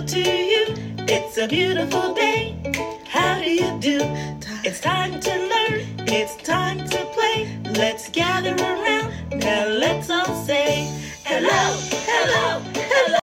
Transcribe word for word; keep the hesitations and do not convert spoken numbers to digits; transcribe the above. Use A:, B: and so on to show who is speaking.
A: to you. It's a beautiful day. How do you do? It's time to learn. It's time to play. Let's gather around. Now let's all say hello, hello.